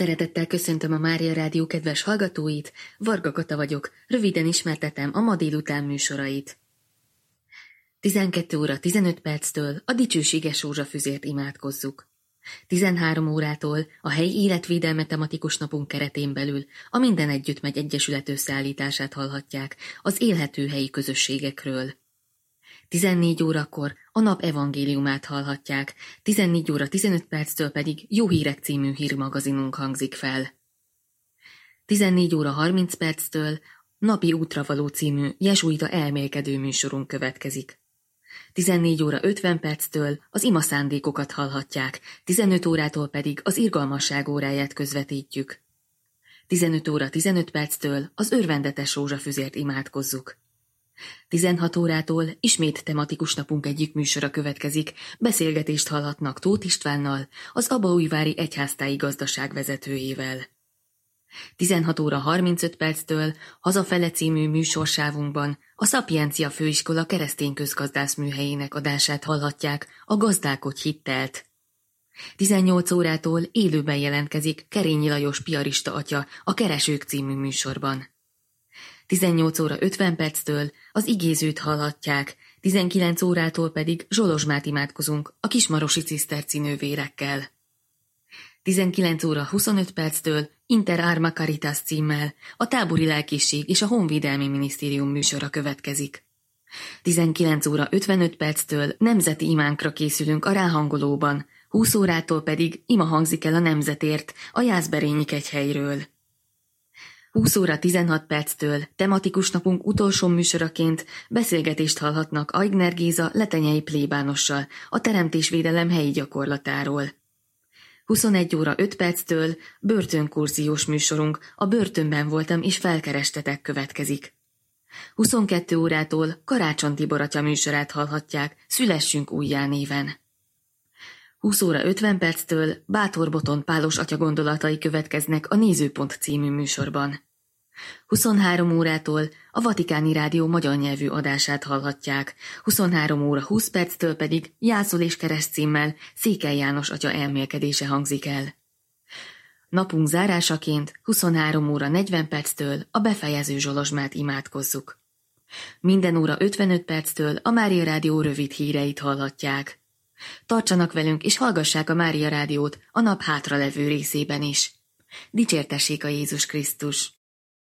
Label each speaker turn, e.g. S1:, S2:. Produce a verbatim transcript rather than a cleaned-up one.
S1: Szeretettel köszöntöm a Mária Rádió kedves hallgatóit, Varga Kata vagyok, röviden ismertetem a ma délután műsorait. tizenkét óra tizenöt perctől a dicsőséges rózsafüzért imádkozzuk. tizenhárom órától a helyi életvédelme tematikus napunk keretén belül a Minden Együtt Megy Egyesület összeállítását hallhatják az élhető helyi közösségekről. tizennégy órakor a nap evangéliumát hallhatják, tizennégy óra tizenöt perctől pedig Jó Hírek című hírmagazinunk hangzik fel. tizennégy óra harminc perctől Napi útra való című jezsuita elmélkedő műsorunk következik. tizennégy óra ötven perctől az ima szándékokat hallhatják, tizenöt órától pedig az irgalmasság óráját közvetítjük. tizenöt óra tizenöt perctől az örvendetes rózsafüzért imádkozzuk. tizenhat órától ismét tematikus napunk egyik műsora következik, beszélgetést hallhatnak Tóth Istvánnal, az Abaújvári Egyháztáji Gazdaság vezetőjével. tizenhat óra harmincöt perctől Hazafele című műsorsávunkban a Szapiencia Főiskola keresztény közgazdászműhelyének adását hallhatják, a Gazdálkodj hittelt. tizennyolc órától élőben jelentkezik Kerényi Lajos piarista atya a Keresők című műsorban. tizennyolc óra ötven perctől az igézőt hallhatják, tizenkilenc órától pedig zsolozsmát imádkozunk a kismarosi ciszterci nővérekkel. tizenkilenc óra huszonöt perctől Inter Arma Caritas címmel a tábori lelkészség és a Honvédelmi Minisztérium műsora következik. tizenkilenc óra ötvenöt perctől nemzeti imánkra készülünk a Ráhangolóban, húsz órától pedig ima hangzik el a Nemzetért a Jászberényi kegyhelyről. húsz óra tizenhat perctől tematikus napunk utolsó műsoraként beszélgetést hallhatnak Aigner Géza letenyei plébánossal a teremtésvédelem helyi gyakorlatáról. huszonegy óra öt perctől börtönkurziós műsorunk, a Börtönben voltam és felkerestetek következik. huszonkettő órától Karácsony Tibor atya műsorát hallhatják, Szülessünk újjá néven. húsz óra ötven perctől Bátor Botond Pálos atya gondolatai következnek a Nézőpont című műsorban. huszonhárom órától a Vatikáni Rádió magyar nyelvű adását hallhatják, huszonhárom óra húsz perctől pedig Jászol és Kereszt címmel Székely János atya elmélkedése hangzik el. Napunk zárásaként huszonhárom óra negyven perctől a befejező zsolozsmát imádkozzuk. Minden óra ötvenöt perctől a Mária Rádió rövid híreit hallhatják. Tartsanak velünk és hallgassák a Mária Rádiót a nap hátralevő részében is. Dicsértessék a Jézus Krisztus!